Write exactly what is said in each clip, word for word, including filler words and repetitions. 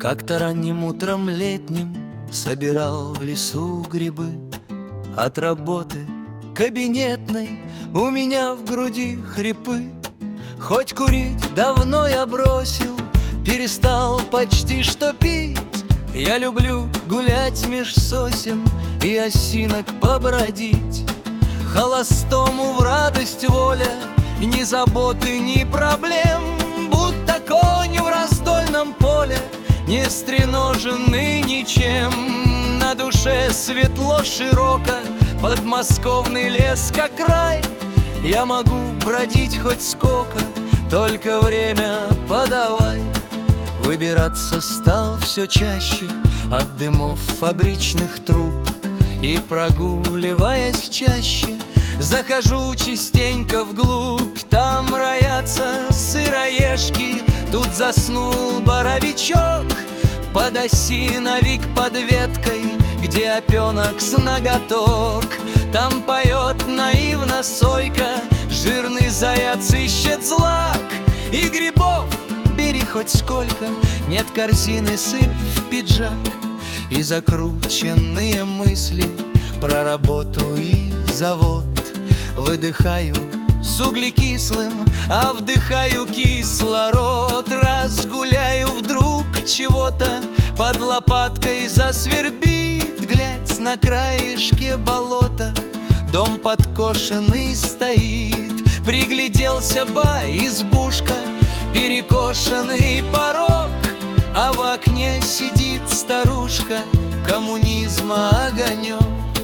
Как-то ранним утром летним собирал в лесу грибы. От работы кабинетной у меня в груди хрипы. Хоть курить давно я бросил, перестал почти что пить. Я люблю гулять меж сосен и осинок побродить. Холостому в радость воля, ни заботы, ни проблем. Будто конь в раздольном поле, не стреноженный ничем. На душе светло широко, подмосковный лес как рай. Я могу бродить хоть сколько, только время подавай. Выбираться стал все чаще от дымов фабричных труб. И, прогуливаясь чаще, захожу частенько вглубь. Там роятся сыроежки, тут заснул боровичок. Под осиновик под веткой, где опенок с ноготок. Там поет наивно сойка, жирный заяц ищет злак. И грибов бери хоть сколько, нет корзины, сыпь в пиджак. И закрученные мысли про работу и завод выдыхаю с углекислым, а вдыхаю кислород. Разгуляю вдруг чего-то, под лопаткой засвербит. Глядь, на краешке болота дом подкошенный стоит. Пригляделся, ба, избушка, перекошенный порог, а в окне сидит старушка, коммунизма огонек.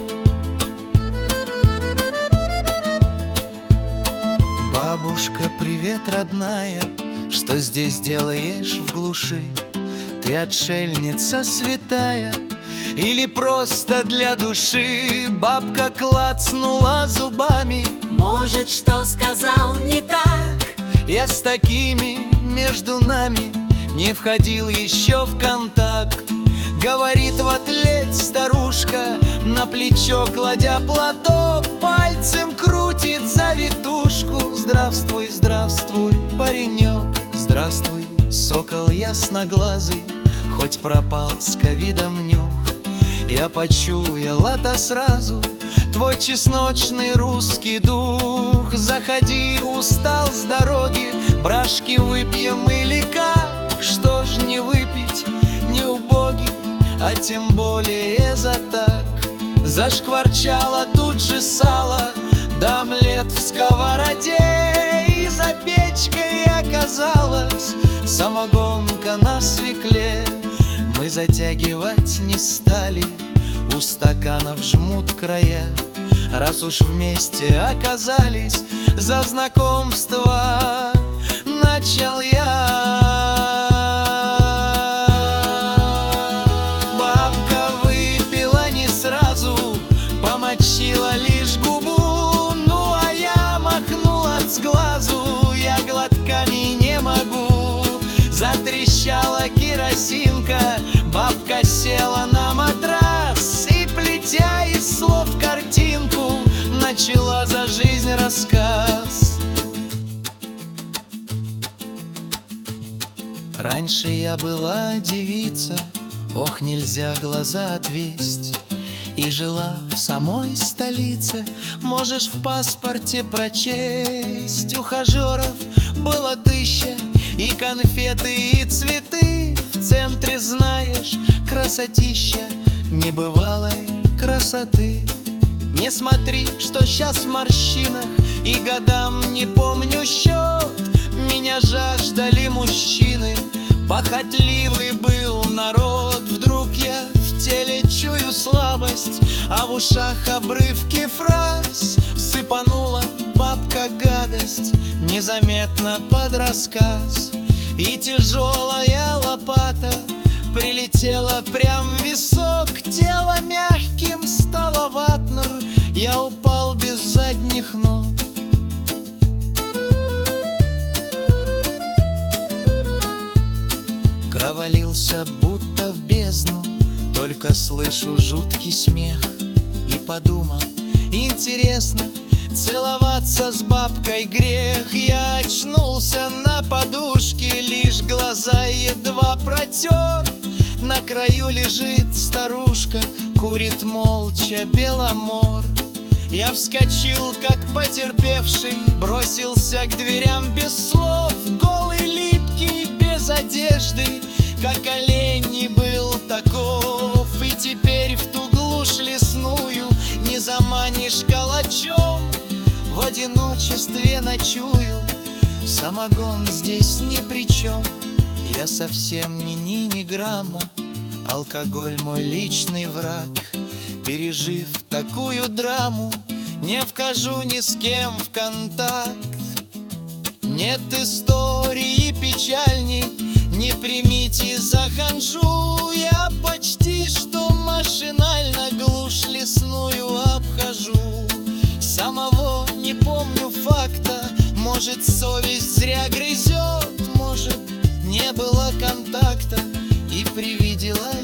Бабушка, привет, родная, что здесь делаешь в глуши? Ты отшельница святая или просто для души? Бабка клацнула зубами, может, что сказал не так. Я с такими между нами не входил еще в контакт. Говорит в ответ старушка, на плечо кладя платок, пальцем крутит завитушку. Здравствуй, здравствуй, паренек, здравствуй, сокол ясноглазый, хоть пропал с ковидом нюх. Я почуял это сразу, твой чесночный русский дух. Заходи, устал с дороги, брашки выпьем или как? Что ж не выпить, не убогий, а тем более за так. Зашкварчало тут же сало, да омлет в сковороде. И за печкой оказалась самогонка на свекле. Мы затягивать не стали, у стаканов жмут края. Раз уж вместе оказались, за знакомство начал я. Бабка выпила не сразу, помочила лишь губу. Ну а я махнул от сглазу, я глотками не могу. Затрещала керосинка, бабка села на матрас и, плетя из слов картинку, начала за жизнь рассказ. Раньше я была девица, ох, нельзя глаза отвесть, и жила в самой столице, можешь в паспорте прочесть. Ухажеров было тысяча, и конфеты, и цветы. В центре, знаешь, красотища небывалой красоты. Не смотри, что сейчас в морщинах, и годам не помню счет. Меня жаждали мужчины, похотливый был народ. Вдруг я в теле чую слабость, а в ушах обрывки фраз. Сыпанула бабка гадость незаметно под рассказ. И тяжелая лопата прилетела прям в висок. Тело мягким стало ватным, я упал без задних ног. Провалился будто в бездну, только слышу жуткий смех. И подумал, интересно, целоваться с бабкой грех. Я очнулся на подушке, лишь глаза едва протер. На краю лежит старушка, курит молча беломор. Я вскочил, как потерпевший, бросился к дверям без слов. Голый, липкий, без одежды, как олень не был таков. И теперь в ту глушь лесную не заманишь калачом. В одиночестве ночую, самогон здесь ни при чем. Я совсем ни ни ни грамма, алкоголь мой личный враг. Пережив такую драму, не вхожу ни с кем в контакт. Нет истории печальней, не примите за ханжу. Я почти что машинально глушь лесную обхожу. Самого не помню факта, может, совесть зря грызет, может, не было контакта и привиделось